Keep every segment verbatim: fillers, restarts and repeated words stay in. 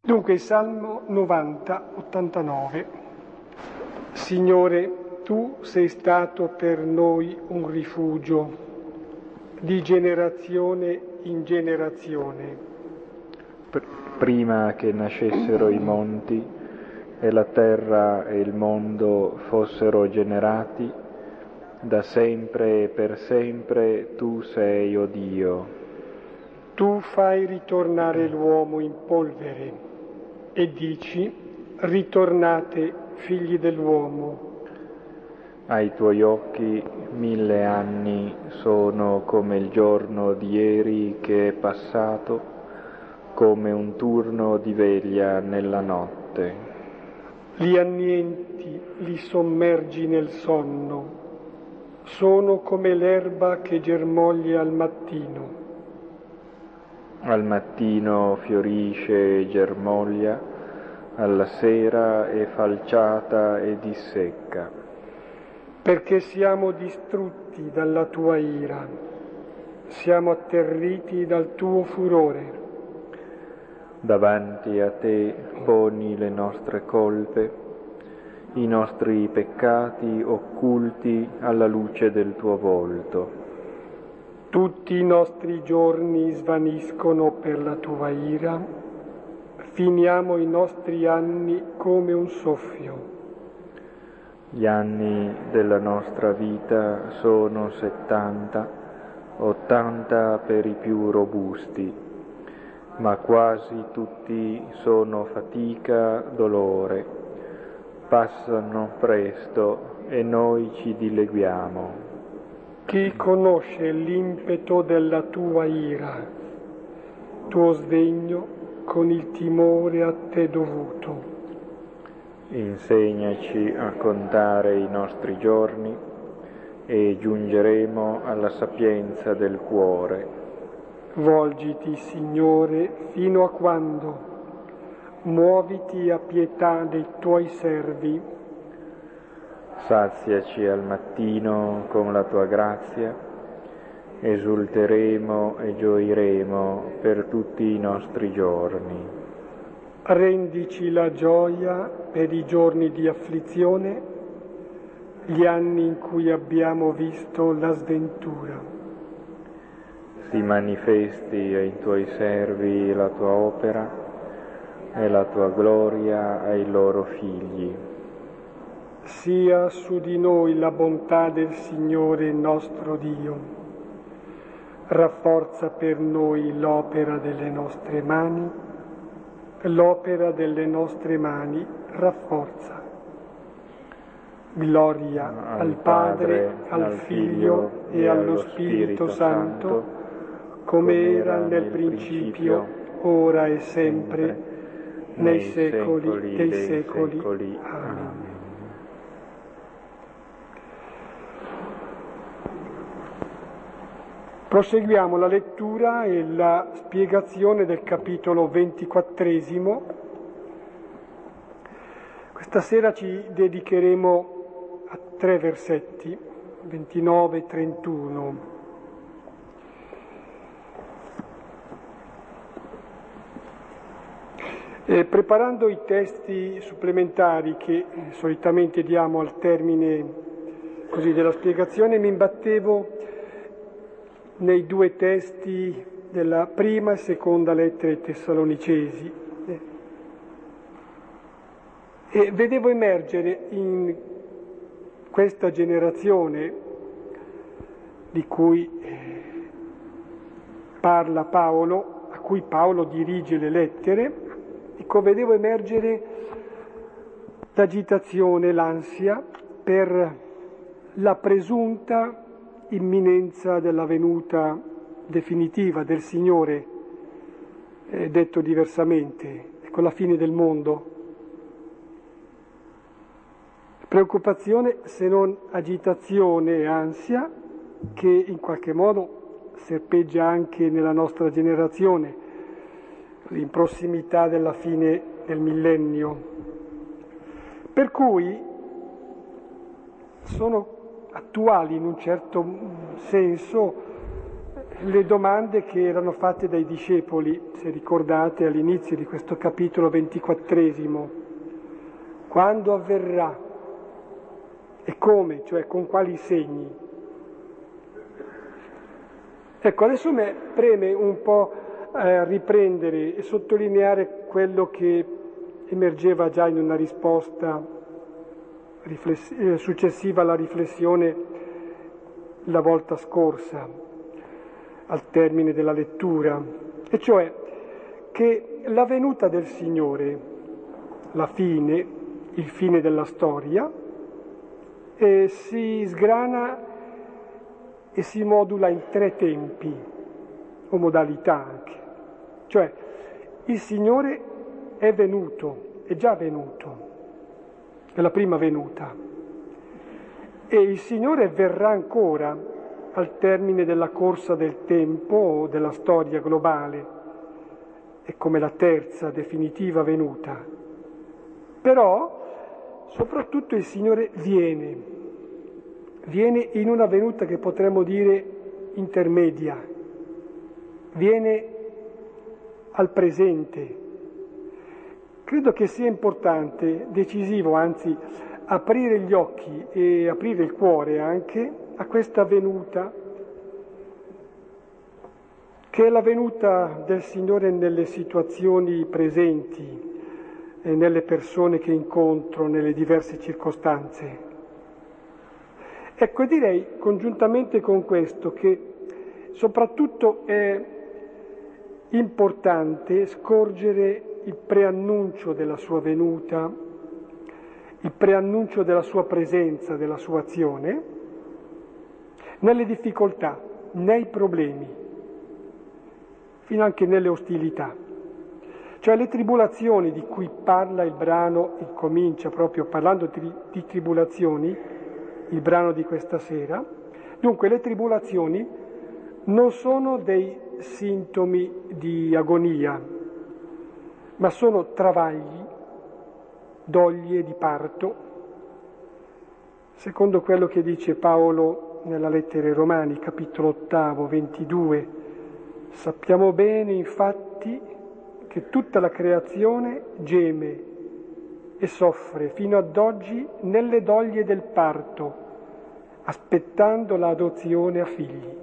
Dunque il Salmo novanta, ottantanove. Signore, tu sei stato per noi un rifugio di generazione in generazione. Prima che nascessero i monti e la terra e il mondo fossero generati, da sempre e per sempre tu sei, o Dio. Tu fai ritornare l'uomo in polvere e dici: ritornate, figli dell'uomo. Ai tuoi occhi mille anni sono come il giorno di ieri che è passato, come un turno di veglia nella notte. Li annienti, li sommergi nel sonno, sono come l'erba che germoglia al mattino. Al mattino fiorisce e germoglia, alla sera è falciata e dissecca. Perché siamo distrutti dalla tua ira, siamo atterriti dal tuo furore. Davanti a te poni le nostre colpe, i nostri peccati occulti alla luce del tuo volto. Tutti i nostri giorni svaniscono per la tua ira, finiamo i nostri anni come un soffio. Gli anni della nostra vita sono settanta, ottanta per i più robusti, ma quasi tutti sono fatica, dolore. Passano presto e noi ci dileguiamo. Chi conosce l'impeto della tua ira, tuo sdegno con il timore a te dovuto? Insegnaci a contare i nostri giorni e giungeremo alla sapienza del cuore. Volgiti, Signore, fino a quando? Muoviti a pietà dei tuoi servi. Saziaci al mattino con la tua grazia, esulteremo e gioiremo per tutti i nostri giorni. Rendici la gioia per i giorni di afflizione, gli anni in cui abbiamo visto la sventura. Si manifesti ai tuoi servi la tua opera e la tua gloria ai loro figli. Sia su di noi la bontà del Signore nostro Dio. Rafforza per noi l'opera delle nostre mani, l'opera delle nostre mani rafforza. Gloria al Padre, al Figlio e allo Spirito Santo, come era nel principio, ora e sempre, nei secoli dei secoli. Amen. Proseguiamo la lettura e la spiegazione del capitolo ventiquattresimo. Questa sera ci dedicheremo a tre versetti, ventinove e trentuno. E preparando i testi supplementari che solitamente diamo al termine così della spiegazione, mi imbattevo nei due testi della prima e seconda lettera ai Tessalonicesi e vedevo emergere in questa generazione di cui parla Paolo, a cui Paolo dirige le lettere, ecco, vedevo emergere l'agitazione, l'ansia per la presunta imminenza della venuta definitiva del Signore, eh, detto diversamente, ecco la fine del mondo. Preoccupazione, se non agitazione e ansia, che in qualche modo serpeggia anche nella nostra generazione, in prossimità della fine del millennio. Per cui sono attuali in un certo senso le domande che erano fatte dai discepoli, se ricordate all'inizio di questo capitolo ventiquattresimo. Quando avverrà? E come? Cioè con quali segni? Ecco, adesso mi preme un po' eh, riprendere e sottolineare quello che emergeva già in una risposta rifless- eh, successiva alla riflessione la volta scorsa, al termine della lettura, e cioè che la venuta del Signore, la fine, il fine della storia, eh, si sgrana e si modula in tre tempi, o modalità anche. Cioè, il Signore è venuto, è già venuto, è la prima venuta, e il Signore verrà ancora al termine della corsa del tempo o della storia globale, è come la terza definitiva venuta. Però, soprattutto il Signore viene, viene in una venuta che potremmo dire intermedia, viene al presente. Credo che sia importante, decisivo anzi, aprire gli occhi e aprire il cuore anche a questa venuta, che è la venuta del Signore nelle situazioni presenti e nelle persone che incontro, nelle diverse circostanze. Ecco, direi congiuntamente con questo che soprattutto è importante scorgere il preannuncio della sua venuta, il preannuncio della sua presenza, della sua azione, nelle difficoltà, nei problemi, fino anche nelle ostilità. Cioè le tribulazioni di cui parla il brano, incomincia proprio parlando di, di tribulazioni, il brano di questa sera. Dunque le tribulazioni non sono dei sintomi di agonia, ma sono travagli, doglie di parto, secondo quello che dice Paolo nella lettera ai Romani, capitolo ottavo, ventidue. Sappiamo bene, infatti, che tutta la creazione geme e soffre fino ad oggi nelle doglie del parto, aspettando l'adozione a figli.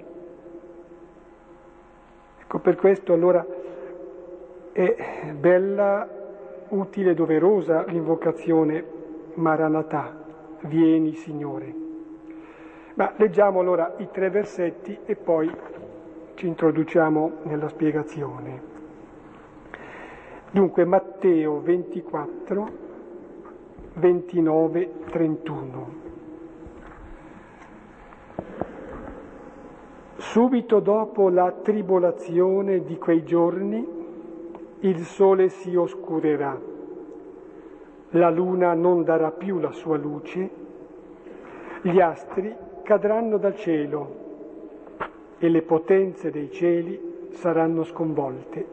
Ecco, per questo allora è bella, utile e doverosa l'invocazione Maranatha, vieni Signore. Ma leggiamo allora i tre versetti e poi ci introduciamo nella spiegazione. Dunque Matteo ventiquattro, ventinove, trentuno. Subito dopo la tribolazione di quei giorni il sole si oscurerà, la luna non darà più la sua luce, gli astri cadranno dal cielo e le potenze dei cieli saranno sconvolte.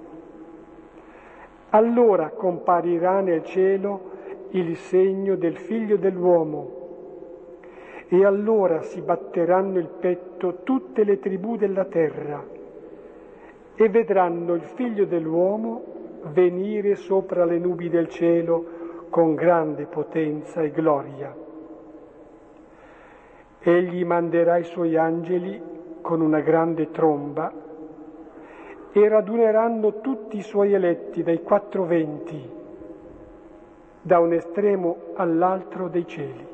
Allora comparirà nel cielo il segno del Figlio dell'uomo e allora si batteranno il petto tutte le tribù della terra e vedranno il Figlio dell'uomo venire sopra le nubi del cielo con grande potenza e gloria. Egli manderà i suoi angeli con una grande tromba e raduneranno tutti i suoi eletti dai quattro venti, da un estremo all'altro dei cieli.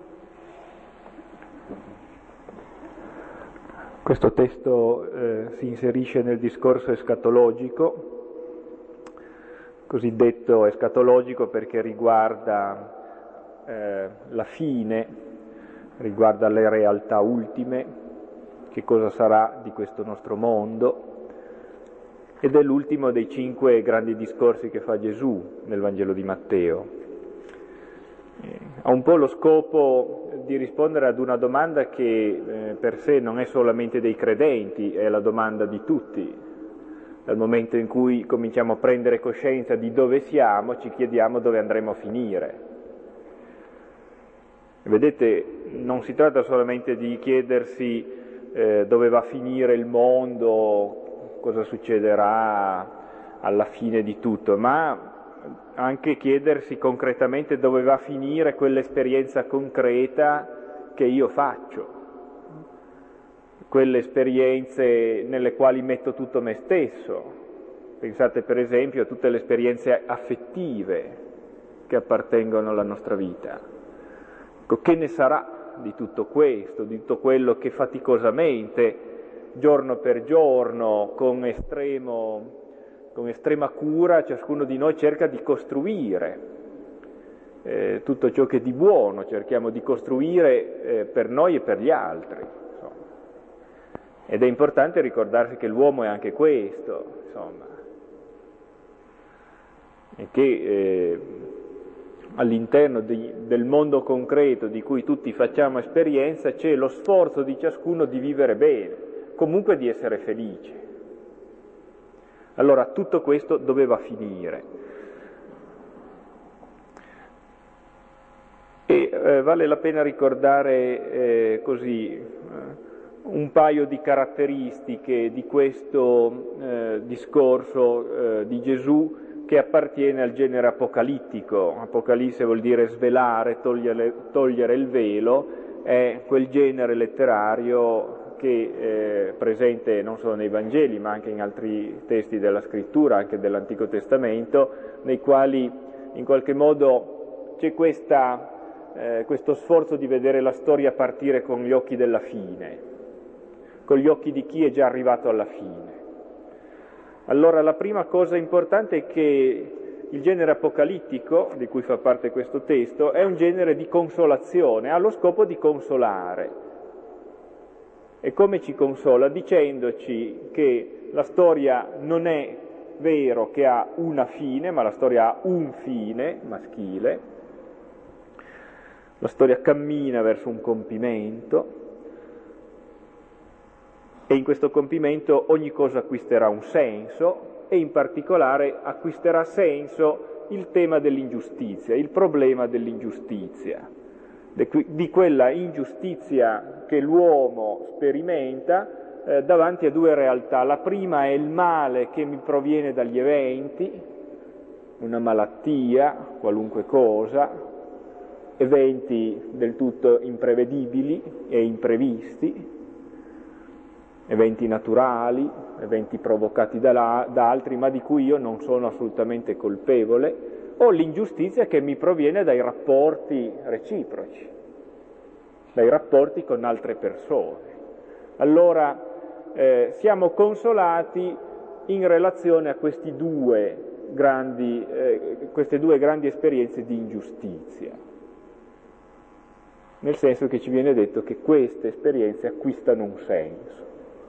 Questo testo eh, si inserisce nel discorso escatologico, cosiddetto escatologico perché riguarda eh, la fine, riguarda le realtà ultime, che cosa sarà di questo nostro mondo, ed è l'ultimo dei cinque grandi discorsi che fa Gesù nel Vangelo di Matteo. Eh, ha un po' lo scopo di rispondere ad una domanda che eh, per sé non è solamente dei credenti, è la domanda di tutti. Dal momento in cui cominciamo a prendere coscienza di dove siamo, ci chiediamo dove andremo a finire. Vedete, non si tratta solamente di chiedersi eh, dove va a finire il mondo, cosa succederà alla fine di tutto, ma anche chiedersi concretamente dove va a finire quell'esperienza concreta che io faccio, quelle esperienze nelle quali metto tutto me stesso. Pensate per esempio a tutte le esperienze affettive che appartengono alla nostra vita. Che ne sarà di tutto questo, di tutto quello che faticosamente, giorno per giorno, con estremo con estrema cura ciascuno di noi cerca di costruire, eh, tutto ciò che di buono cerchiamo di costruire eh, per noi e per gli altri, insomma. Ed è importante ricordarsi che l'uomo è anche questo, insomma, e che eh, all'interno di, del mondo concreto di cui tutti facciamo esperienza c'è lo sforzo di ciascuno di vivere bene, comunque di essere felice. Allora tutto questo doveva finire. E eh, vale la pena ricordare eh, così eh, un paio di caratteristiche di questo eh, discorso eh, di Gesù che appartiene al genere apocalittico. Apocalisse vuol dire svelare, togliere, togliere il velo, è quel genere letterario che è presente non solo nei Vangeli ma anche in altri testi della Scrittura, anche dell'Antico Testamento, nei quali in qualche modo c'è questa, eh, questo sforzo di vedere la storia partire con gli occhi della fine, con gli occhi di chi è già arrivato alla fine. Allora la prima cosa importante è che il genere apocalittico, di cui fa parte questo testo, è un genere di consolazione, ha lo scopo di consolare. E come ci consola? Dicendoci che la storia non è vero che ha una fine, ma la storia ha un fine maschile, la storia cammina verso un compimento e in questo compimento ogni cosa acquisterà un senso e in particolare acquisterà senso il tema dell'ingiustizia, il problema dell'ingiustizia, di quella ingiustizia che l'uomo sperimenta eh, davanti a due realtà. La prima è il male che mi proviene dagli eventi, una malattia, qualunque cosa, eventi del tutto imprevedibili e imprevisti, eventi naturali, eventi provocati da, la, da altri ma di cui io non sono assolutamente colpevole, o l'ingiustizia che mi proviene dai rapporti reciproci, dai rapporti con altre persone. Allora eh, siamo consolati in relazione a questi due grandi, eh, queste due grandi esperienze di ingiustizia, nel senso che ci viene detto che queste esperienze acquistano un senso.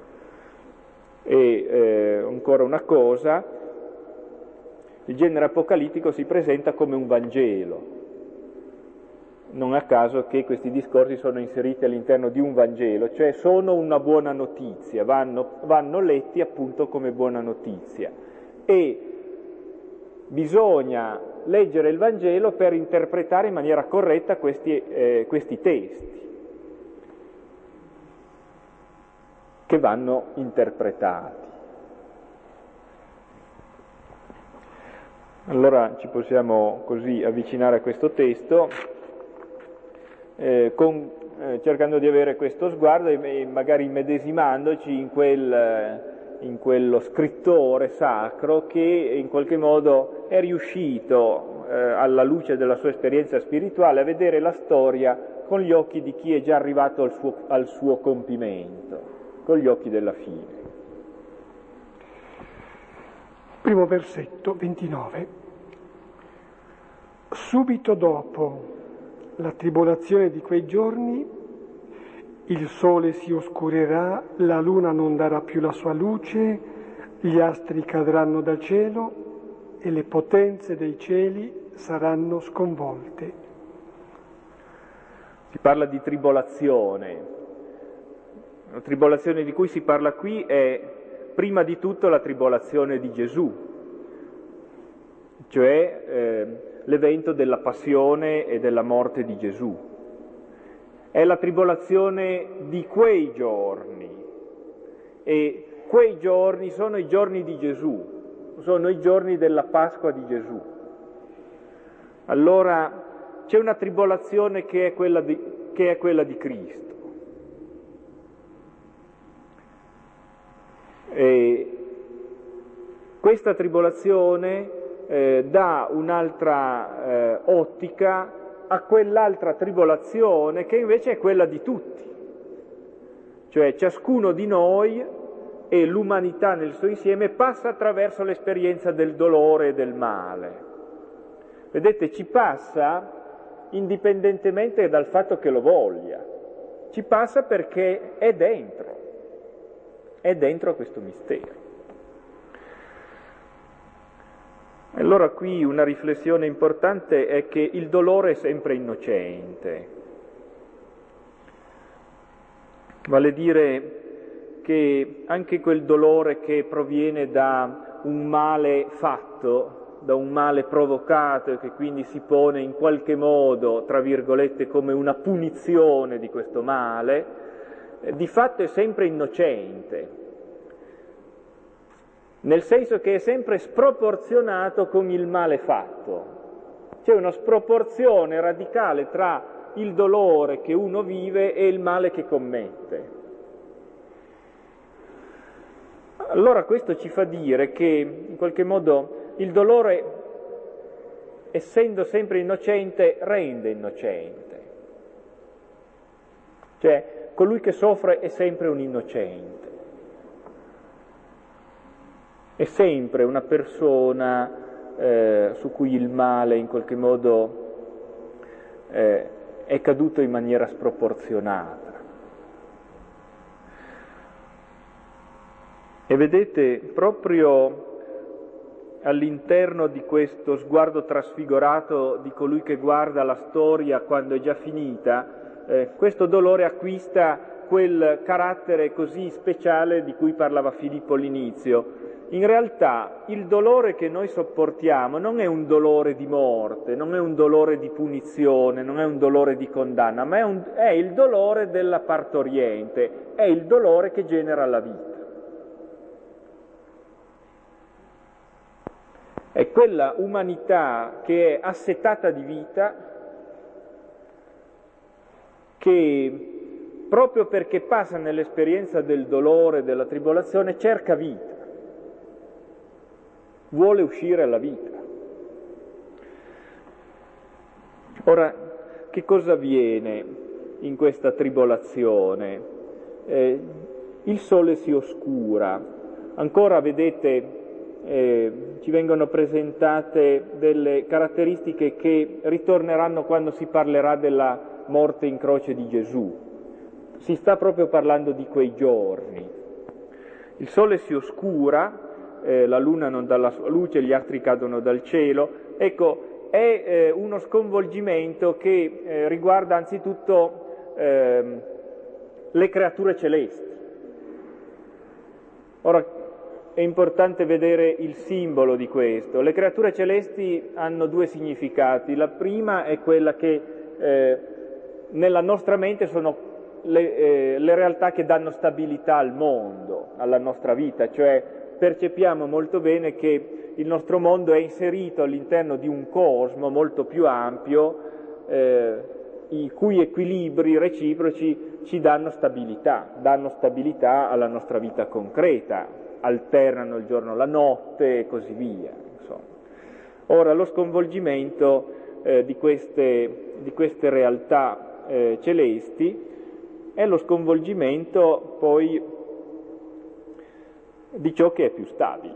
E eh, ancora una cosa, il genere apocalittico si presenta come un Vangelo, non a caso che questi discorsi sono inseriti all'interno di un Vangelo, cioè sono una buona notizia, vanno, vanno letti appunto come buona notizia. E bisogna leggere il Vangelo per interpretare in maniera corretta questi, eh, questi testi, che vanno interpretati. Allora ci possiamo così avvicinare a questo testo eh, con, eh, cercando di avere questo sguardo e, e magari immedesimandoci in, quel, in quello scrittore sacro che in qualche modo è riuscito eh, alla luce della sua esperienza spirituale a vedere la storia con gli occhi di chi è già arrivato al suo, al suo compimento, con gli occhi della fine. Primo versetto, ventinove. Subito dopo la tribolazione di quei giorni, il sole si oscurerà, la luna non darà più la sua luce, gli astri cadranno dal cielo e le potenze dei cieli saranno sconvolte. Si parla di tribolazione. La tribolazione di cui si parla qui è prima di tutto la tribolazione di Gesù, cioè eh, l'evento della passione e della morte di Gesù. è la tribolazione di quei giorni, e quei giorni sono i giorni di Gesù, sono i giorni della Pasqua di Gesù. Allora c'è una tribolazione che è quella di, che è quella di Cristo. E questa tribolazione eh, dà un'altra eh, ottica a quell'altra tribolazione che invece è quella di tutti, cioè ciascuno di noi e l'umanità nel suo insieme passa attraverso l'esperienza del dolore e del male. Vedete, ci passa indipendentemente dal fatto che lo voglia, ci passa perché è dentro, è dentro questo mistero. Allora qui una riflessione importante è che il dolore è sempre innocente, vale dire che anche quel dolore che proviene da un male fatto, da un male provocato e che quindi si pone in qualche modo, tra virgolette, come una punizione di questo male, eh, di fatto è sempre innocente, nel senso che è sempre sproporzionato con il male fatto. C'è una sproporzione radicale tra il dolore che uno vive e il male che commette. Allora questo ci fa dire che in qualche modo il dolore, essendo sempre innocente, rende innocente. Cioè, colui che soffre è sempre un innocente. È sempre una persona eh, su cui il male in qualche modo eh, è caduto in maniera sproporzionata. E vedete, proprio all'interno di questo sguardo trasfigurato di colui che guarda la storia quando è già finita, eh, questo dolore acquista quel carattere così speciale di cui parlava Filippo all'inizio. In realtà il dolore che noi sopportiamo non è un dolore di morte, non è un dolore di punizione, non è un dolore di condanna, ma è, un, è il dolore della partoriente, è il dolore che genera la vita. È quella umanità che è assetata di vita, che proprio perché passa nell'esperienza del dolore, della tribolazione, cerca vita. Vuole uscire alla vita. Ora, che cosa avviene in questa tribolazione? Eh, il sole si oscura, ancora vedete, eh, ci vengono presentate delle caratteristiche che ritorneranno quando si parlerà della morte in croce di Gesù. Si sta proprio parlando di quei giorni. Il sole si oscura, Eh, la luna non dà la sua luce, gli astri cadono dal cielo. Ecco, è eh, uno sconvolgimento che eh, riguarda anzitutto eh, le creature celesti. Ora, è importante vedere il simbolo di questo. Le creature celesti hanno due significati. La prima è quella che eh, nella nostra mente sono le, eh, le realtà che danno stabilità al mondo, alla nostra vita, cioè percepiamo molto bene che il nostro mondo è inserito all'interno di un cosmo molto più ampio, eh, i cui equilibri reciproci ci danno stabilità, danno stabilità alla nostra vita concreta, alternano il giorno e la notte e così via. Insomma. Ora, lo sconvolgimento eh, di, queste, di queste realtà eh, celesti è lo sconvolgimento poi di ciò che è più stabile.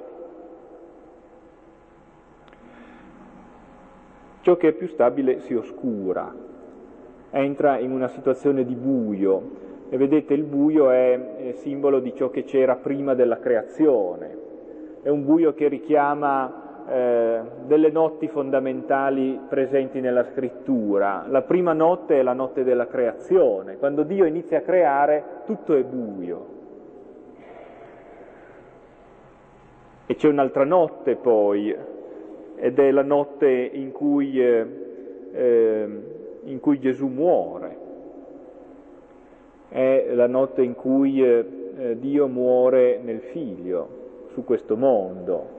Ciò che è più stabile si oscura, entra in una situazione di buio, e vedete il buio è, è simbolo di ciò che c'era prima della creazione, è un buio che richiama eh, delle notti fondamentali presenti nella scrittura. La prima notte è la notte della creazione, quando Dio inizia a creare tutto è buio. E c'è un'altra notte poi, ed è la notte in cui, eh, eh, in cui Gesù muore. è la notte in cui eh, Dio muore nel Figlio, su questo mondo.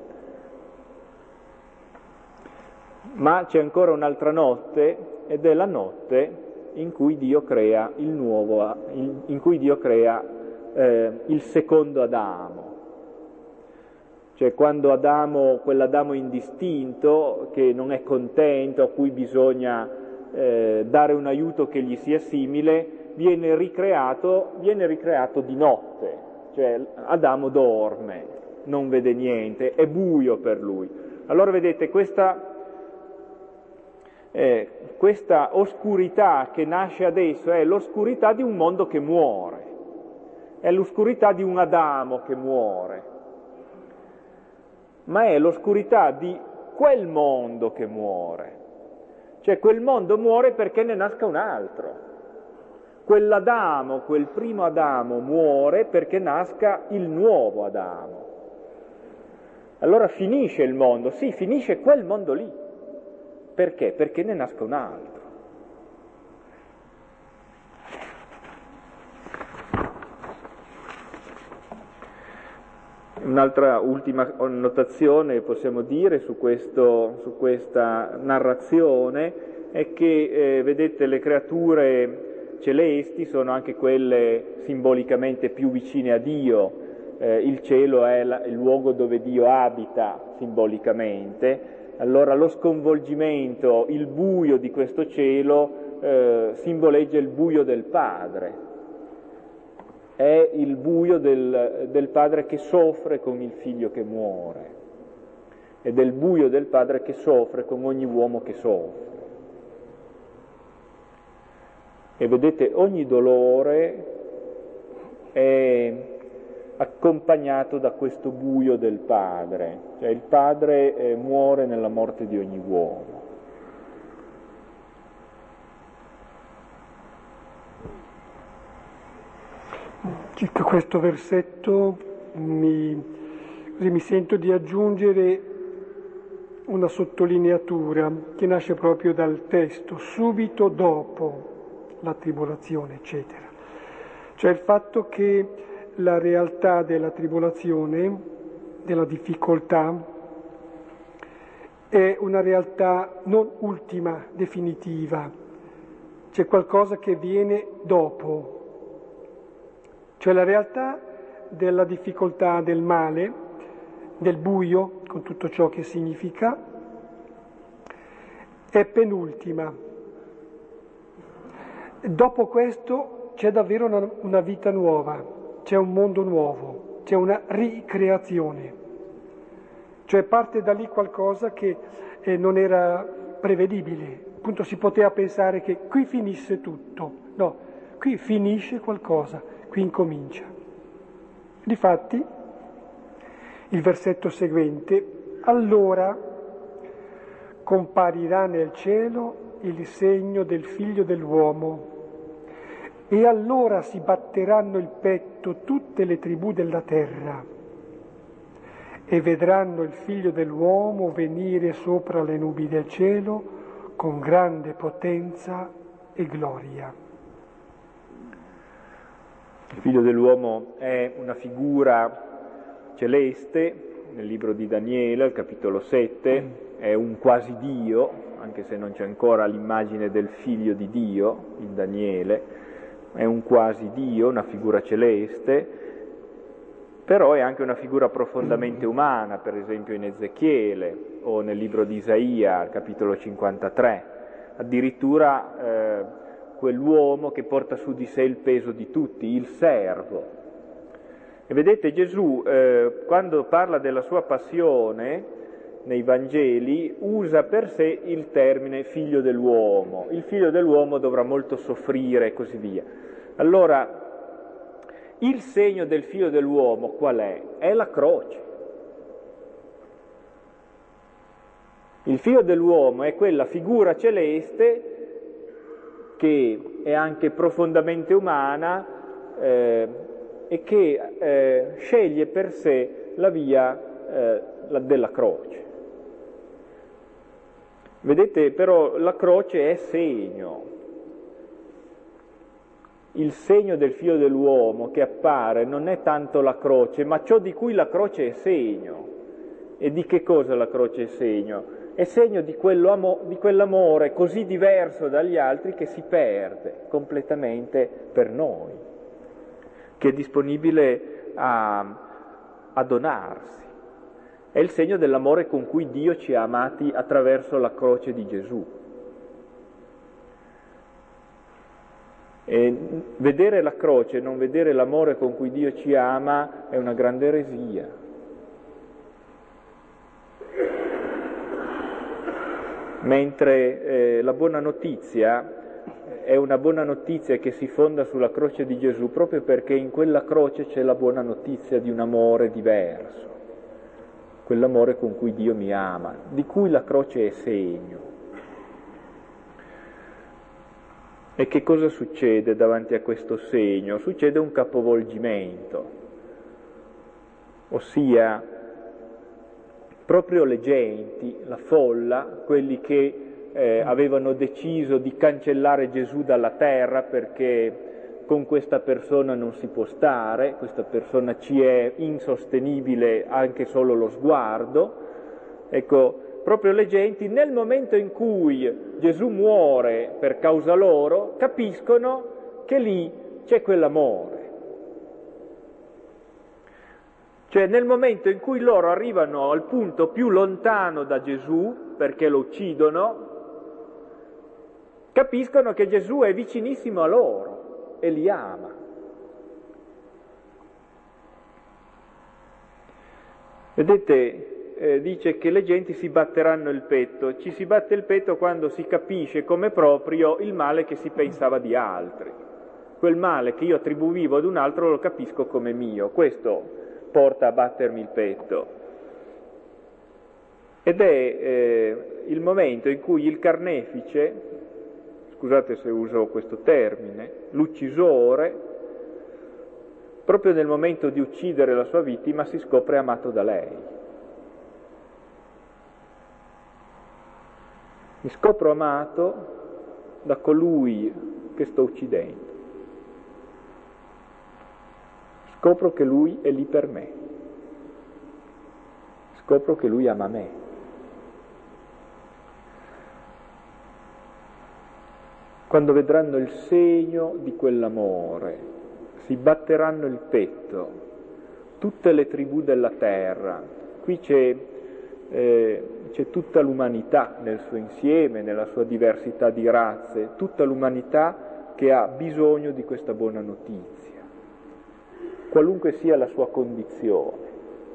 Ma c'è ancora un'altra notte, ed è la notte in cui Dio crea il nuovo, in, in cui Dio crea eh, il secondo Adamo. Cioè quando Adamo, quell'Adamo indistinto, che non è contento, a cui bisogna eh, dare un aiuto che gli sia simile, viene ricreato, viene ricreato di notte. Cioè Adamo dorme, non vede niente, è buio per lui. Allora vedete, questa... Eh, questa oscurità che nasce adesso è l'oscurità di un mondo che muore, è l'oscurità di un Adamo che muore, ma è l'oscurità di quel mondo che muore, cioè quel mondo muore perché ne nasca un altro, quell'Adamo, quel primo Adamo muore perché nasca il nuovo Adamo. Allora finisce il mondo, sì, finisce quel mondo lì. Perché? Perché ne nasca un altro. Un'altra ultima notazione possiamo dire su, questo, su questa narrazione è che, eh, vedete, le creature celesti sono anche quelle simbolicamente più vicine a Dio. Eh, il cielo è la, il luogo dove Dio abita simbolicamente. Allora lo sconvolgimento, il buio di questo cielo eh, simboleggia il buio del Padre, è il buio del, del Padre che soffre con il Figlio che muore, ed è il buio del Padre che soffre con ogni uomo che soffre. E vedete, ogni dolore è accompagnato da questo buio del Padre, cioè il Padre eh, muore nella morte di ogni uomo. Circa questo versetto mi, così mi sento di aggiungere una sottolineatura che nasce proprio dal testo, subito dopo la tribolazione, eccetera. Cioè il fatto che la realtà della tribolazione, della difficoltà, è una realtà non ultima, definitiva, c'è qualcosa che viene dopo. Cioè la realtà della difficoltà, del male, del buio, con tutto ciò che significa, è penultima. Dopo questo c'è davvero una, una vita nuova. C'è un mondo nuovo, c'è una ricreazione, cioè parte da lì qualcosa che eh, non era prevedibile, appunto si poteva pensare che qui finisse tutto, no, qui finisce qualcosa, qui incomincia. Difatti, il versetto seguente, allora comparirà nel cielo il segno del Figlio dell'uomo, e allora si batteranno il petto tutte le tribù della terra e vedranno il Figlio dell'uomo venire sopra le nubi del cielo con grande potenza e gloria. Il Figlio dell'uomo è una figura celeste, nel libro di Daniele, al capitolo sette, è un quasi Dio, anche se non c'è ancora l'immagine del Figlio di Dio in Daniele. È un quasi Dio, una figura celeste, però è anche una figura profondamente umana, per esempio in Ezechiele o nel libro di Isaia, al capitolo cinquantatré. Addirittura eh, quell'uomo che porta su di sé il peso di tutti, il servo. E vedete, Gesù, eh, quando parla della sua passione nei Vangeli, usa per sé il termine figlio dell'uomo. Il figlio dell'uomo dovrà molto soffrire e così via. Allora, il segno del figlio dell'uomo qual è? È la croce. Il figlio dell'uomo è quella figura celeste che è anche profondamente umana eh, e che eh, sceglie per sé la via eh, la, della croce. Vedete, però la croce è segno. il segno del Figlio dell'uomo che appare non è tanto la croce, ma ciò di cui la croce è segno. E di che cosa la croce è segno? È segno di, quello di quell'amore così diverso dagli altri che si perde completamente per noi, che è disponibile a, a donarsi. È il segno dell'amore con cui Dio ci ha amati attraverso la croce di Gesù. E vedere la croce e non vedere l'amore con cui Dio ci ama è una grande eresia. Mentre eh, la buona notizia è una buona notizia che si fonda sulla croce di Gesù proprio perché in quella croce c'è la buona notizia di un amore diverso, quell'amore con cui Dio mi ama, di cui la croce è segno. E che cosa succede davanti a questo segno? Succede un capovolgimento, ossia proprio le genti, la folla, quelli che eh, avevano deciso di cancellare Gesù dalla terra perché con questa persona non si può stare, questa persona ci è insostenibile anche solo lo sguardo. Ecco, proprio le genti nel momento in cui Gesù muore per causa loro capiscono che lì c'è quell'amore. Cioè nel momento in cui loro arrivano al punto più lontano da Gesù, perché lo uccidono, capiscono che Gesù è vicinissimo a loro e li ama. Vedete, eh, dice che le genti si batteranno il petto. Ci si batte il petto quando si capisce come proprio il male che si pensava di altri. Quel male che io attribuivo ad un altro lo capisco come mio. Questo porta a battermi il petto. Ed è eh, il momento in cui il carnefice, scusate se uso questo termine, l'uccisore, proprio nel momento di uccidere la sua vittima si scopre amato da lei. Mi scopro amato da colui che sto uccidendo. Scopro che lui è lì per me. Scopro che lui ama me. Quando vedranno il segno di quell'amore, si batteranno il petto, tutte le tribù della terra. Qui c'è, eh, c'è tutta l'umanità nel suo insieme, nella sua diversità di razze, tutta l'umanità che ha bisogno di questa buona notizia, qualunque sia la sua condizione.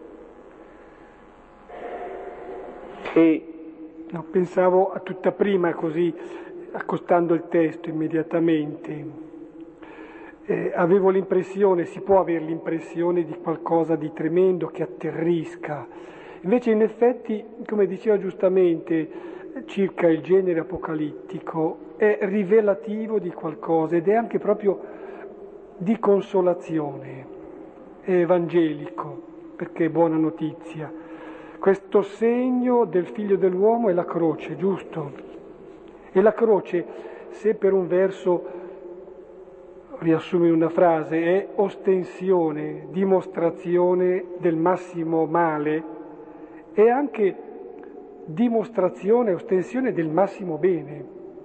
E no, pensavo a tutta prima, così accostando il testo immediatamente, eh, avevo l'impressione, si può avere l'impressione di qualcosa di tremendo che atterrisca, invece in effetti, come diceva giustamente circa il genere apocalittico, è rivelativo di qualcosa ed è anche proprio di consolazione. È evangelico, perché è buona notizia. Questo segno del Figlio dell'uomo è la croce, giusto? E la croce, se per un verso, riassumo in una frase, è ostensione, dimostrazione del massimo male, è anche dimostrazione, ostensione del massimo bene.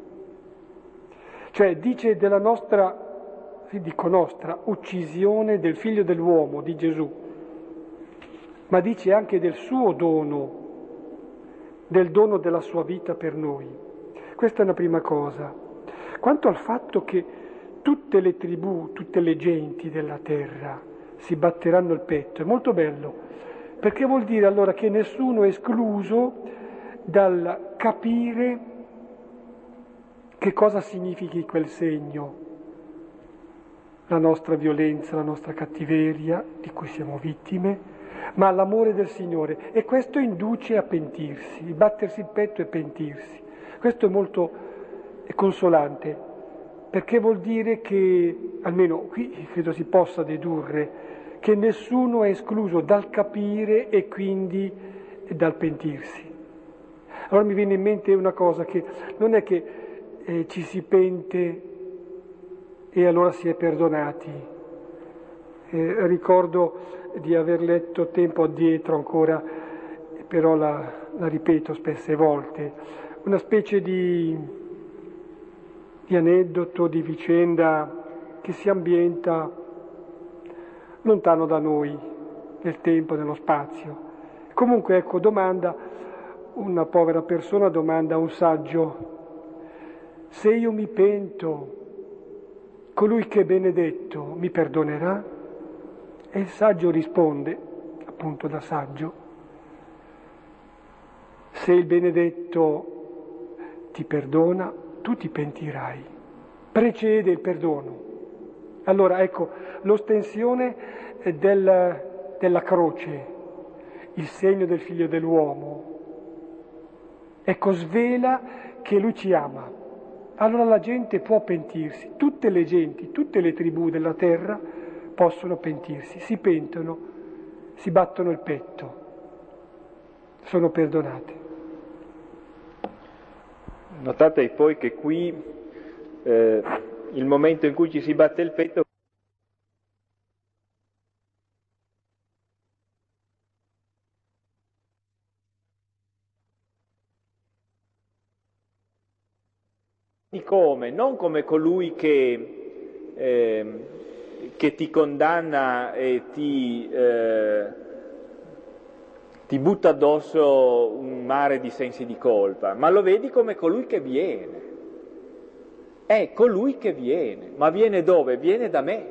Cioè dice della nostra dico nostra, uccisione del Figlio dell'uomo, di Gesù, ma dice anche del suo dono, del dono della sua vita per noi. Questa è una prima cosa. Quanto al fatto che tutte le tribù, tutte le genti della terra si batteranno il petto, è molto bello, perché vuol dire allora che nessuno è escluso dal capire che cosa significhi quel segno, la nostra violenza, la nostra cattiveria, di cui siamo vittime, ma l'amore del Signore. E questo induce a pentirsi, battersi il petto e pentirsi. Questo è molto è consolante, perché vuol dire che, almeno qui credo si possa dedurre, che nessuno è escluso dal capire e quindi dal pentirsi. Allora mi viene in mente una cosa, che non è che eh, ci si pente e allora si è perdonati. Eh, ricordo di aver letto tempo addietro ancora, però la, la ripeto spesse volte, una specie di, di aneddoto, di vicenda che si ambienta lontano da noi, nel tempo, nello spazio. Comunque, ecco, domanda, una povera persona domanda a un saggio: se io mi pento, colui che è benedetto mi perdonerà? E il saggio risponde, appunto da saggio: se il benedetto ti perdona, tu ti pentirai. Precede il perdono. Allora, ecco, l'ostensione del, della croce, il segno del Figlio dell'uomo, ecco, svela che Lui ci ama. Allora la gente può pentirsi, tutte le genti, tutte le tribù della terra possono pentirsi, si pentono, si battono il petto, sono perdonate. Notate poi che qui eh, il momento in cui ci si batte il petto come? Non come colui che, eh, che ti condanna e ti, eh, ti butta addosso un mare di sensi di colpa, ma lo vedi come colui che viene. È colui che viene, ma viene dove? Viene da me.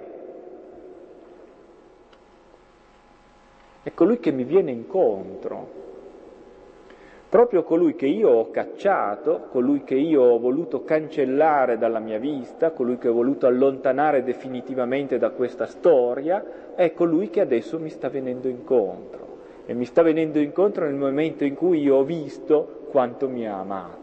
È colui che mi viene incontro. Proprio colui che io ho cacciato, colui che io ho voluto cancellare dalla mia vista, colui che ho voluto allontanare definitivamente da questa storia, è colui che adesso mi sta venendo incontro. E mi sta venendo incontro nel momento in cui io ho visto quanto mi ha amato.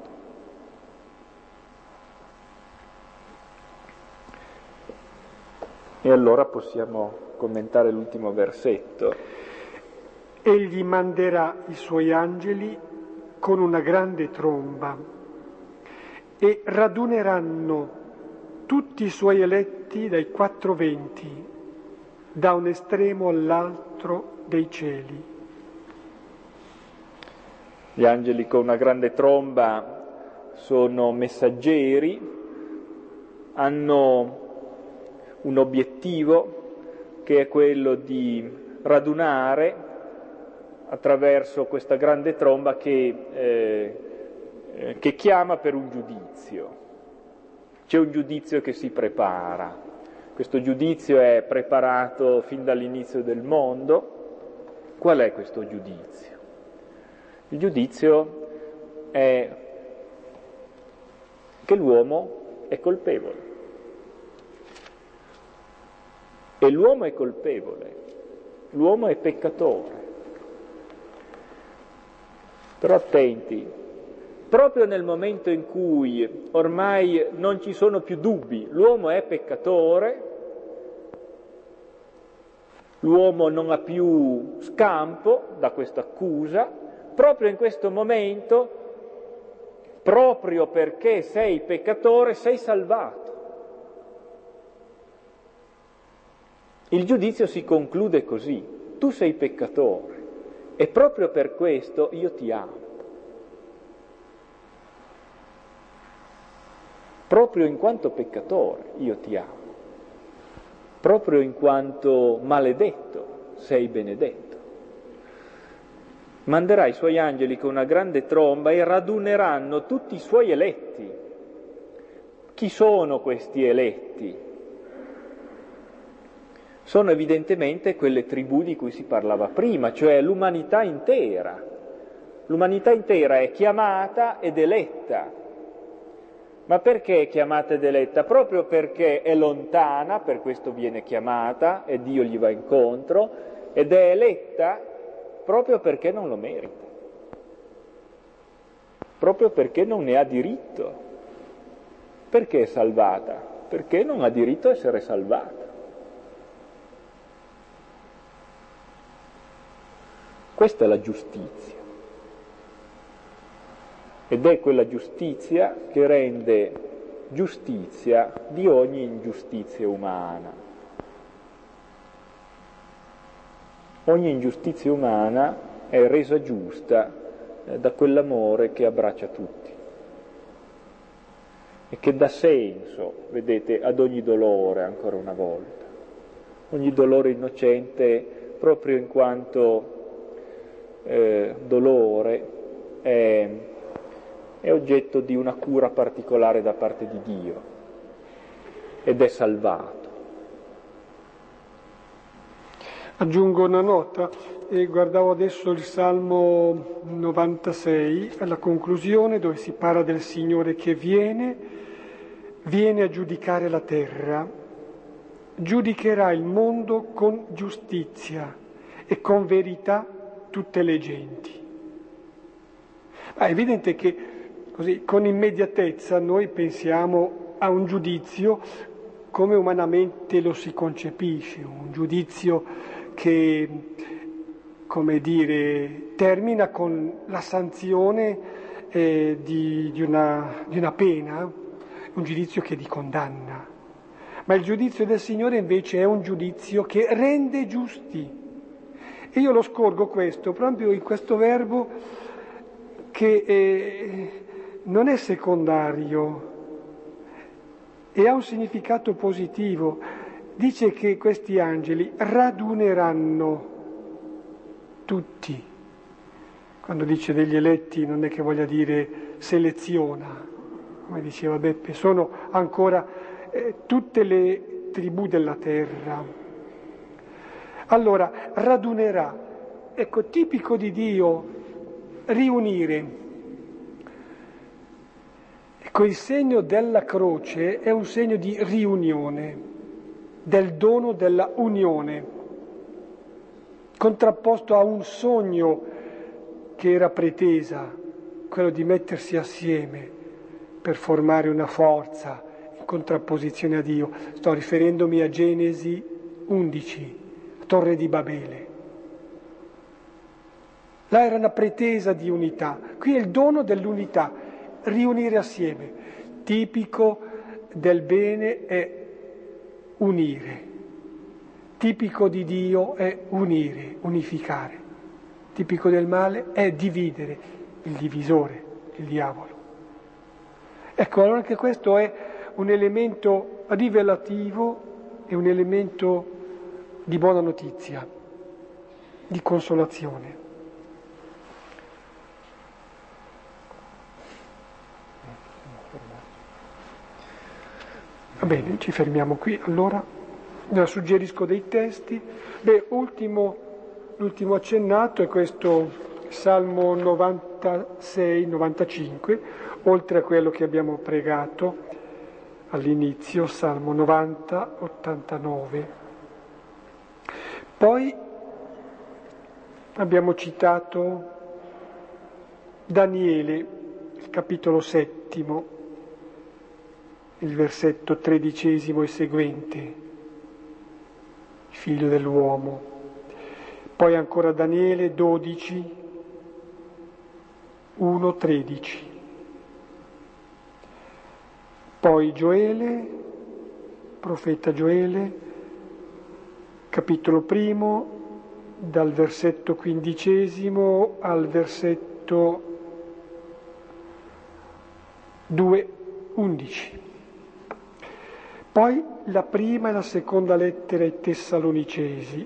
E allora possiamo commentare l'ultimo versetto. Egli manderà i suoi angeli con una grande tromba e raduneranno tutti i suoi eletti dai quattro venti, da un estremo all'altro dei cieli. Gli angeli con una grande tromba sono messaggeri, hanno un obiettivo che è quello di radunare attraverso questa grande tromba che, eh, che chiama per un giudizio. C'è un giudizio che si prepara. Questo giudizio è preparato fin dall'inizio del mondo. Qual è questo giudizio? Il giudizio è che l'uomo è colpevole. E l'uomo è colpevole, l'uomo è peccatore. Però attenti, proprio nel momento in cui ormai non ci sono più dubbi, l'uomo è peccatore, l'uomo non ha più scampo da questa accusa, proprio in questo momento, proprio perché sei peccatore, sei salvato. Il giudizio si conclude così: tu sei peccatore e proprio per questo io ti amo. Proprio in quanto peccatore io ti amo. Proprio in quanto maledetto sei benedetto. Manderà i suoi angeli con una grande tromba e raduneranno tutti i suoi eletti. Chi sono questi eletti? Sono evidentemente quelle tribù di cui si parlava prima, cioè l'umanità intera. L'umanità intera è chiamata ed eletta. Ma perché è chiamata ed eletta? Proprio perché è lontana, per questo viene chiamata e Dio gli va incontro, ed è eletta proprio perché non lo merita. Proprio perché non ne ha diritto. Perché è salvata? Perché non ha diritto a essere salvata. Questa è la giustizia. Ed è quella giustizia che rende giustizia di ogni ingiustizia umana. Ogni ingiustizia umana è resa giusta eh, da quell'amore che abbraccia tutti e che dà senso, vedete, ad ogni dolore, ancora una volta. Ogni dolore innocente, proprio in quanto eh, dolore, è, è oggetto di una cura particolare da parte di Dio ed è salvato. Aggiungo una nota, e guardavo adesso il Salmo novantasei, alla conclusione, dove si parla del Signore che viene, viene a giudicare la terra, giudicherà il mondo con giustizia e con verità tutte le genti. Ma è evidente che così, con immediatezza noi pensiamo a un giudizio come umanamente lo si concepisce, un giudizio che, come dire, termina con la sanzione eh, di, di, una, di una pena, un giudizio che di condanna. Ma il giudizio del Signore invece è un giudizio che rende giusti. E io lo scorgo questo proprio in questo verbo che eh, non è secondario e ha un significato positivo. Dice che questi angeli raduneranno tutti. Quando dice degli eletti non è che voglia dire seleziona, come diceva Beppe, sono ancora eh, tutte le tribù della terra. Allora, radunerà, ecco, tipico di Dio, riunire. Ecco, il segno della croce è un segno di riunione, del dono della unione, contrapposto a un sogno che era pretesa, quello di mettersi assieme per formare una forza in contrapposizione a Dio. Sto riferendomi a Genesi undici, Torre di Babele. Là era una pretesa di unità, qui è il dono dell'unità, riunire assieme. Tipico del bene è unire, tipico di Dio è unire, unificare, tipico del male è dividere, il divisore, il diavolo. Ecco, allora anche questo è un elemento rivelativo e un elemento di buona notizia, di consolazione. Va bene, ci fermiamo qui. Allora, suggerisco dei testi. Beh, ultimo, l'ultimo accennato è questo Salmo novantasei novantacinque, oltre a quello che abbiamo pregato all'inizio, Salmo novanta ottantanove. Poi abbiamo citato Daniele, il capitolo settimo, il versetto tredicesimo e seguente, il figlio dell'uomo. Poi ancora Daniele dodici, uno tredici. Poi Gioele, profeta Gioele, capitolo primo, dal versetto quindicesimo al versetto due undici. Poi la prima e la seconda lettera ai Tessalonicesi.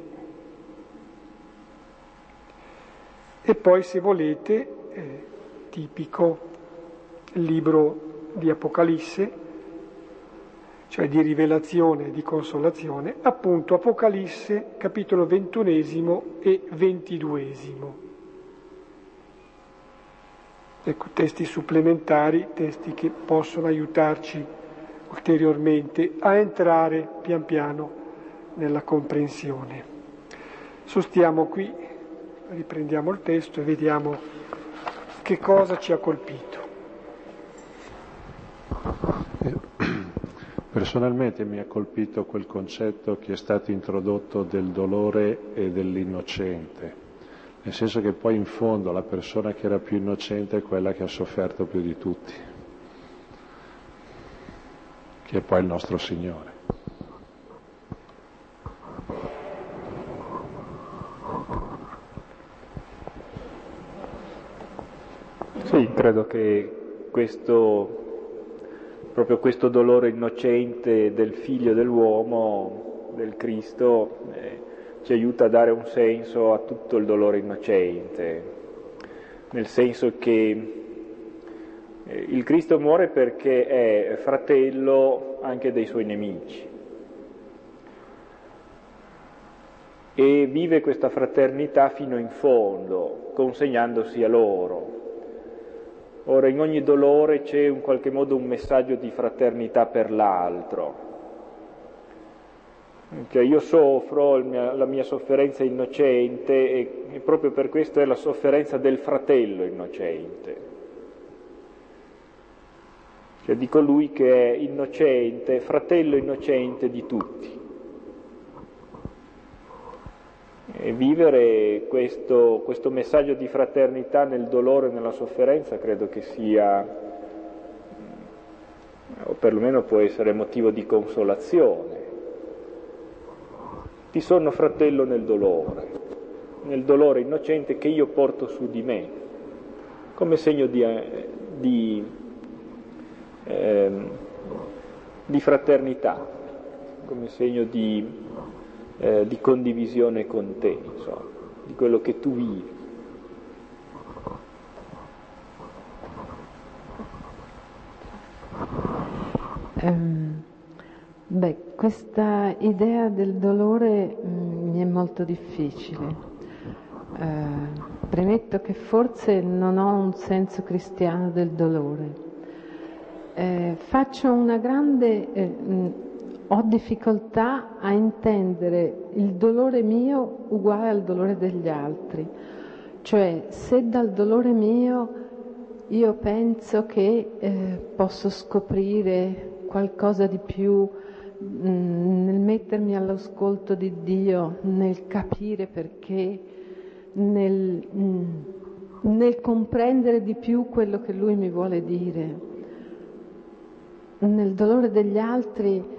E poi, se volete, eh, tipico il libro di Apocalisse, cioè di rivelazione e di consolazione, appunto Apocalisse, capitolo ventunesimo e ventiduesimo. Ecco, testi supplementari, testi che possono aiutarci ulteriormente a entrare pian piano nella comprensione. Sostiamo qui, riprendiamo il testo e vediamo che cosa ci ha colpito. Personalmente mi ha colpito quel concetto che è stato introdotto del dolore e dell'innocente, nel senso che poi in fondo la persona che era più innocente è quella che ha sofferto più di tutti. che è poi il nostro Signore. Sì, credo che questo, proprio questo dolore innocente del Figlio dell'uomo, del Cristo, eh, ci aiuta a dare un senso a tutto il dolore innocente, nel senso che eh, il Cristo muore perché è fratello anche dei suoi nemici e vive questa fraternità fino in fondo, consegnandosi a loro. Ora, in ogni dolore c'è in qualche modo un messaggio di fraternità per l'altro. Cioè io soffro, la mia sofferenza è innocente e, e proprio per questo è la sofferenza del fratello innocente. Cioè di colui che è innocente, fratello innocente di tutti. E vivere questo, questo messaggio di fraternità nel dolore e nella sofferenza credo che sia, o perlomeno può essere motivo di consolazione. Ti sono fratello nel dolore, nel dolore innocente che io porto su di me, come segno di, di, eh, di fraternità, come segno di... Eh, di condivisione con te, insomma, di quello che tu vivi. Um, beh, questa idea del dolore mh, mi è molto difficile. Uh, premetto che forse non ho un senso cristiano del dolore. Uh, faccio una grande... Uh, mh, Ho difficoltà a intendere il dolore mio uguale al dolore degli altri. Cioè, se dal dolore mio io penso che eh, posso scoprire qualcosa di più mh, nel mettermi all'ascolto di Dio, nel capire perché, nel, mh, nel comprendere di più quello che Lui mi vuole dire. Nel dolore degli altri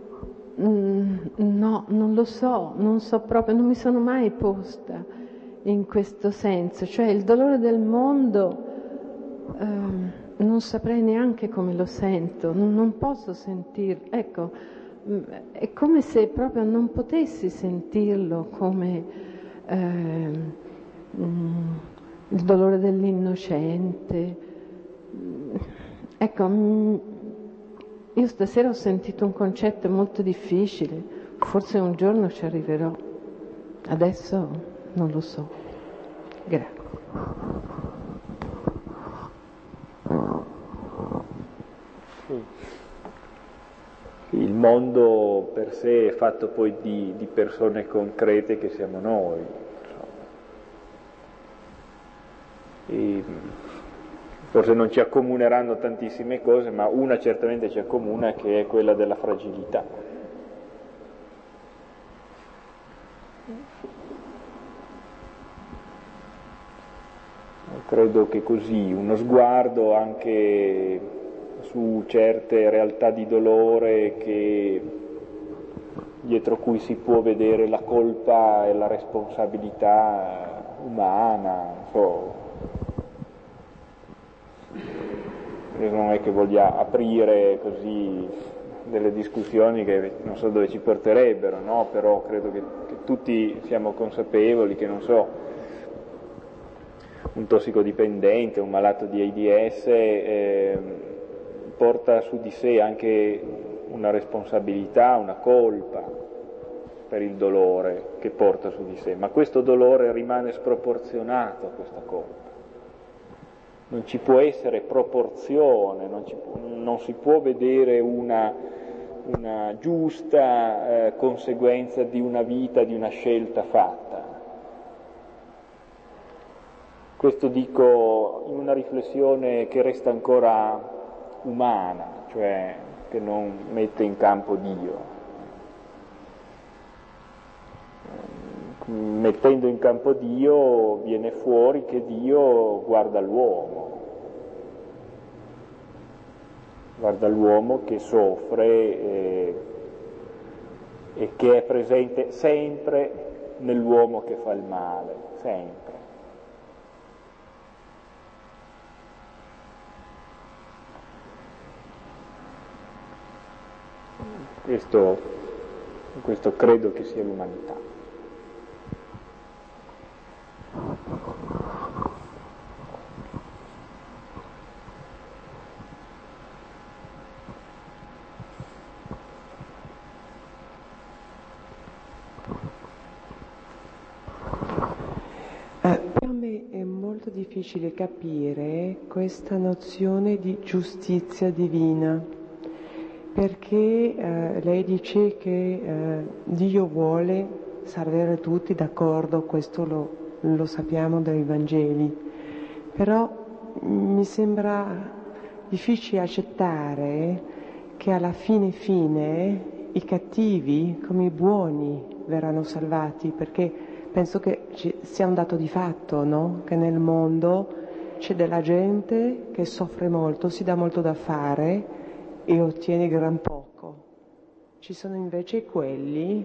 no, non lo so, non so proprio, non mi sono mai posta in questo senso, cioè il dolore del mondo eh, non saprei neanche come lo sento, non, non posso sentirlo, ecco, è come se proprio non potessi sentirlo come eh, il dolore dell'innocente, ecco. Io stasera ho sentito un concetto molto difficile, forse un giorno ci arriverò, adesso non lo so. Grazie. Il mondo per sé è fatto poi di, di persone concrete che siamo noi. E forse non ci accomuneranno tantissime cose, ma una certamente ci accomuna, che è quella della fragilità. Credo che così uno sguardo anche su certe realtà di dolore che, dietro cui si può vedere la colpa e la responsabilità umana, non so. Non è che voglia aprire così delle discussioni che non so dove ci porterebbero, no? Però credo che, che tutti siamo consapevoli che, non so, un tossicodipendente, un malato di AIDS eh, porta su di sé anche una responsabilità, una colpa per il dolore che porta su di sé, ma questo dolore rimane sproporzionato a questa colpa. Non ci può essere proporzione, non, ci può, non si può vedere una, una giusta eh, conseguenza di una vita, di una scelta fatta. Questo dico in una riflessione che resta ancora umana, cioè che non mette in campo Dio. Mettendo in campo Dio viene fuori che Dio guarda l'uomo riguarda l'uomo che soffre eh, e che è presente sempre nell'uomo che fa il male, sempre. Questo, questo credo che sia l'umanità. Eh, per me è molto difficile capire questa nozione di giustizia divina, perché eh, lei dice che eh, Dio vuole salvare tutti, d'accordo, questo lo, lo sappiamo dai Vangeli, però mi sembra difficile accettare che alla fine fine i cattivi come i buoni verranno salvati, perché penso che ci sia un dato di fatto, no? Che nel mondo c'è della gente che soffre molto, si dà molto da fare e ottiene gran poco. Ci sono invece quelli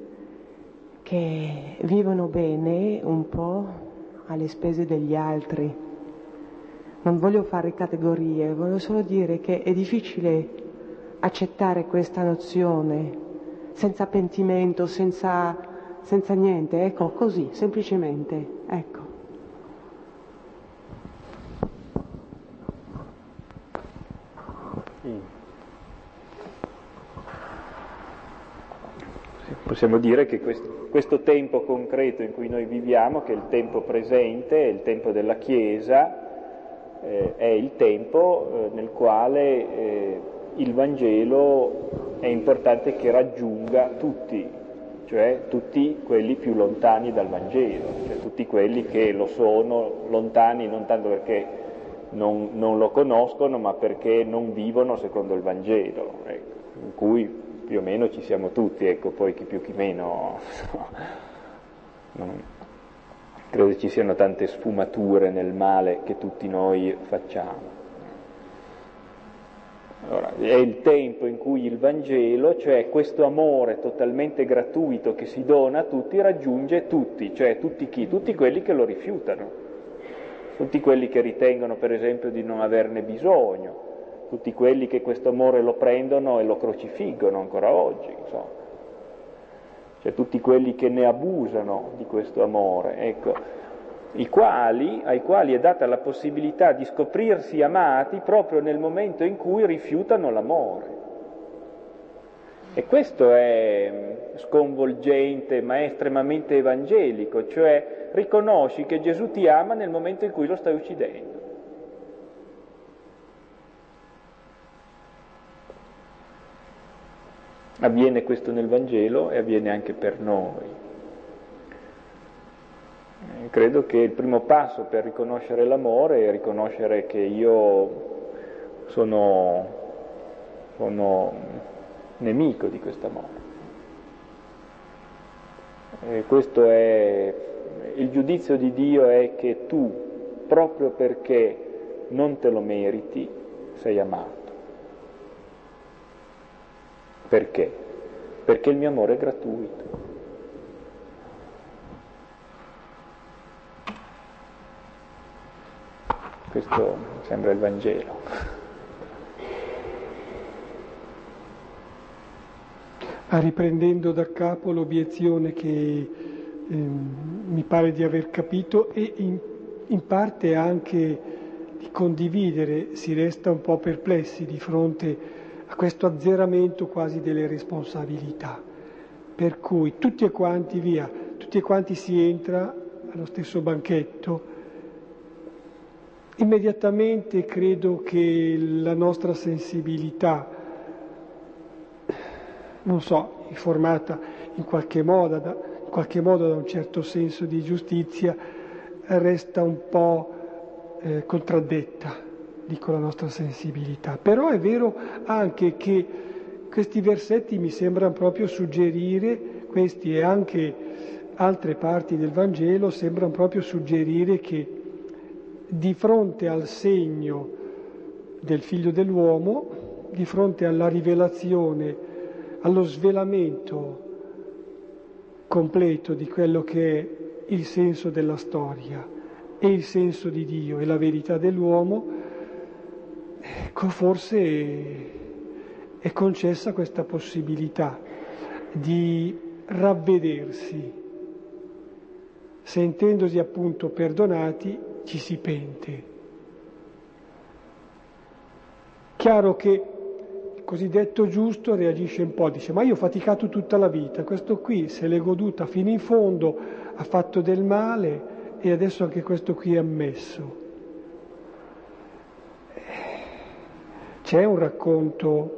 che vivono bene un po' alle spese degli altri. Non voglio fare categorie, voglio solo dire che è difficile accettare questa nozione senza pentimento, senza, senza niente, ecco, così, semplicemente, ecco. Possiamo dire che questo, questo tempo concreto in cui noi viviamo, che è il tempo presente, è il tempo della Chiesa, eh, è il tempo eh, nel quale eh, il Vangelo è importante che raggiunga tutti, cioè tutti quelli più lontani dal Vangelo, cioè tutti quelli che lo sono lontani non tanto perché non, non lo conoscono, ma perché non vivono secondo il Vangelo, ecco, in cui più o meno ci siamo tutti, ecco, poi chi più chi meno, non, credo ci siano tante sfumature nel male che tutti noi facciamo. Allora, è il tempo in cui il Vangelo, cioè questo amore totalmente gratuito che si dona a tutti, raggiunge tutti, cioè tutti chi? Tutti quelli che lo rifiutano, tutti quelli che ritengono per esempio di non averne bisogno, tutti quelli che questo amore lo prendono e lo crocifiggono ancora oggi, insomma. Cioè tutti quelli che ne abusano di questo amore, ecco, i quali, ai quali è data la possibilità di scoprirsi amati proprio nel momento in cui rifiutano l'amore. E questo è sconvolgente, ma è estremamente evangelico, cioè riconosci che Gesù ti ama nel momento in cui lo stai uccidendo. Avviene questo nel Vangelo e avviene anche per noi. Credo che il primo passo per riconoscere l'amore è riconoscere che io sono, sono nemico di quest'amore. E questo è il giudizio di Dio, è che tu, proprio perché non te lo meriti, sei amato. Perché? Perché il mio amore è gratuito. Questo sembra il Vangelo. Ah, riprendendo da capo l'obiezione che ehm, mi pare di aver capito e in, in parte anche di condividere, si resta un po' perplessi di fronte a questo azzeramento quasi delle responsabilità, per cui tutti e quanti via, tutti e quanti si entra allo stesso banchetto. Immediatamente credo che la nostra sensibilità, non so, informata in qualche modo da, in qualche modo da un certo senso di giustizia, resta un po' eh, contraddetta, dico la nostra sensibilità. Però è vero anche che questi versetti mi sembrano proprio suggerire, questi e anche altre parti del Vangelo, sembrano proprio suggerire che di fronte al segno del Figlio dell'uomo, di fronte alla rivelazione, allo svelamento completo di quello che è il senso della storia e il senso di Dio e la verità dell'uomo, ecco, forse è concessa questa possibilità di ravvedersi. Sentendosi appunto perdonati, ci si pente. Chiaro che il cosiddetto giusto reagisce un po', dice: ma io ho faticato tutta la vita, questo qui se l'è goduta fino in fondo, ha fatto del male e adesso anche questo qui è ammesso. C'è un racconto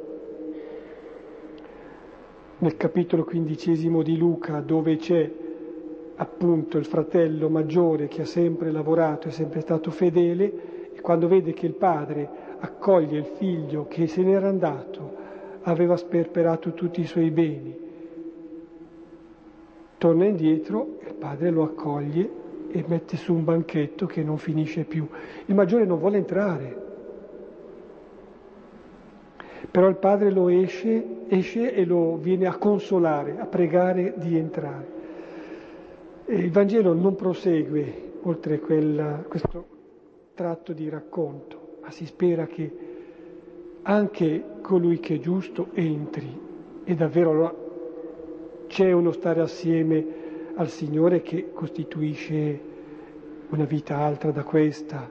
nel capitolo quindicesimo di Luca dove c'è appunto il fratello maggiore che ha sempre lavorato, è sempre stato fedele, e quando vede che il padre accoglie il figlio che se n'era andato, aveva sperperato tutti i suoi beni, torna indietro e il padre lo accoglie e mette su un banchetto che non finisce più. Il maggiore non vuole entrare, però il padre lo esce, esce e lo viene a consolare, a pregare di entrare. E il Vangelo non prosegue oltre quella, questo tratto di racconto, ma si spera che anche colui che è giusto entri, e davvero allora c'è uno stare assieme al Signore che costituisce una vita altra da questa.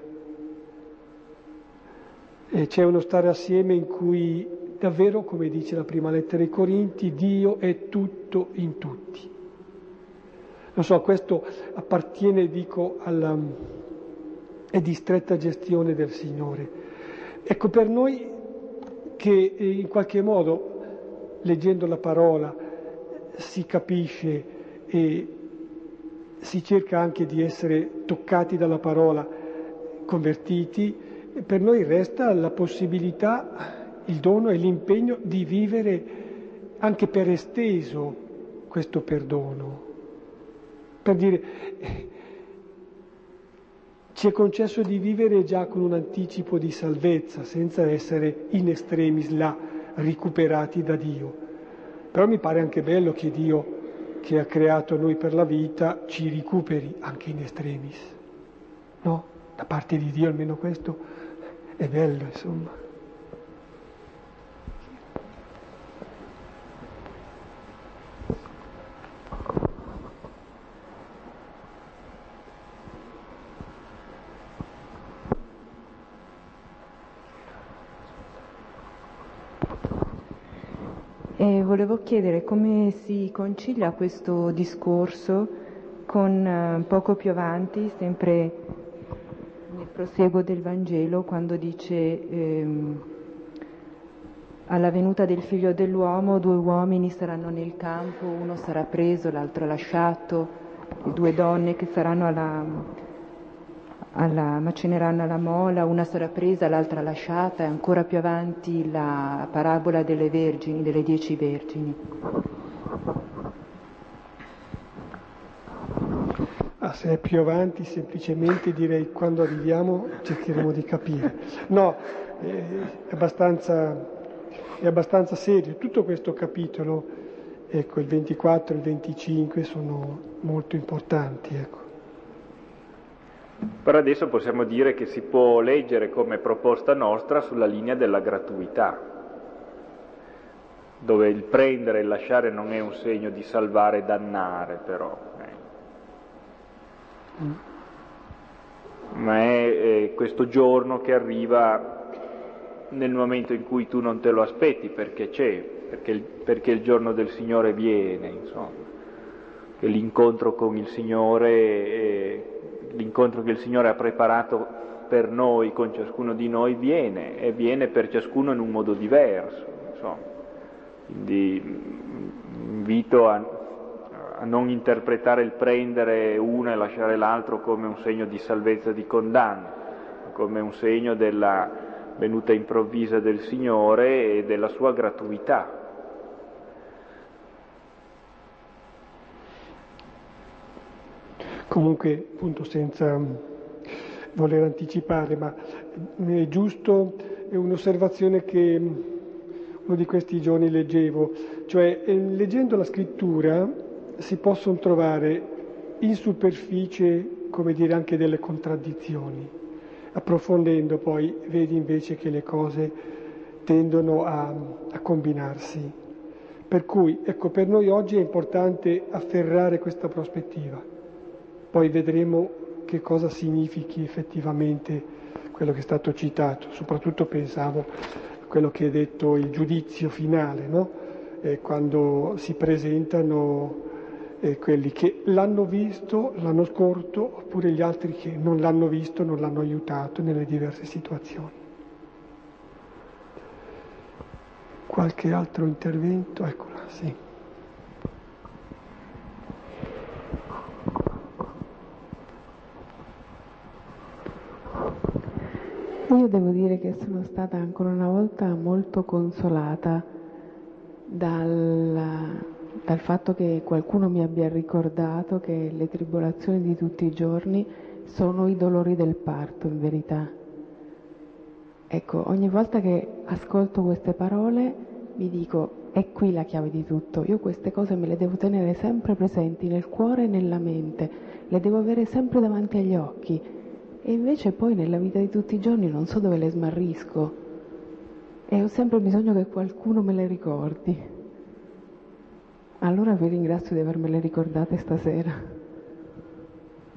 E c'è uno stare assieme in cui davvero, come dice la prima lettera ai Corinti, Dio è tutto in tutti. Non so, questo appartiene, dico, alla è di stretta gestione del Signore. Ecco, per noi che in qualche modo, leggendo la parola, si capisce e si cerca anche di essere toccati dalla parola, convertiti, per noi resta la possibilità, il dono e l'impegno di vivere anche per esteso questo perdono. Per dire, ci è concesso di vivere già con un anticipo di salvezza, senza essere in extremis là, recuperati da Dio. Però mi pare anche bello che Dio, che ha creato noi per la vita, ci recuperi anche in extremis. No? Da parte di Dio almeno questo è bello, insomma. E volevo chiedere come si concilia questo discorso con eh, poco più avanti, sempre nel proseguo del Vangelo, quando dice ehm, alla venuta del figlio dell'uomo due uomini saranno nel campo, uno sarà preso, l'altro lasciato, e due donne che saranno alla, alla, macineranno alla mola, una sarà presa, l'altra lasciata, e ancora più avanti la parabola delle vergini, delle dieci vergini. Ah, se è più avanti, semplicemente direi quando arriviamo cercheremo di capire. No, è abbastanza, è abbastanza serio. Tutto questo capitolo, ecco, il ventiquattro e il venticinque sono molto importanti, ecco. Per adesso possiamo dire che si può leggere come proposta nostra sulla linea della gratuità, dove il prendere e il lasciare non è un segno di salvare e dannare, però, eh. mm. ma è eh, questo giorno che arriva nel momento in cui tu non te lo aspetti, perché c'è, perché il, perché il giorno del Signore viene, insomma, che l'incontro con il Signore è, l'incontro che il Signore ha preparato per noi, con ciascuno di noi, viene, e viene per ciascuno in un modo diverso, insomma. Quindi invito a, a non interpretare il prendere uno e lasciare l'altro come un segno di salvezza e di condanna, ma come un segno della venuta improvvisa del Signore e della sua gratuità. Comunque, appunto, senza voler anticipare, ma è giusto, è un'osservazione che uno di questi giorni leggevo, cioè eh, leggendo la scrittura si possono trovare in superficie, come dire, anche delle contraddizioni. Approfondendo poi vedi invece che le cose tendono a, a combinarsi. Per cui, ecco, per noi oggi è importante afferrare questa prospettiva. Poi vedremo che cosa significhi effettivamente quello che è stato citato. Soprattutto pensavo a quello che è detto il giudizio finale, no? Eh, quando si presentano eh, quelli che l'hanno visto, l'hanno scorto, oppure gli altri che non l'hanno visto, non l'hanno aiutato nelle diverse situazioni. Qualche altro intervento? Eccola, sì. Io devo dire che sono stata ancora una volta molto consolata dal, dal fatto che qualcuno mi abbia ricordato che le tribolazioni di tutti i giorni sono i dolori del parto, in verità. Ecco, ogni volta che ascolto queste parole mi dico, è qui la chiave di tutto, io queste cose me le devo tenere sempre presenti nel cuore e nella mente, le devo avere sempre davanti agli occhi e invece poi nella vita di tutti i giorni non so dove le smarrisco e ho sempre bisogno che qualcuno me le ricordi. Allora vi ringrazio di avermele ricordate stasera.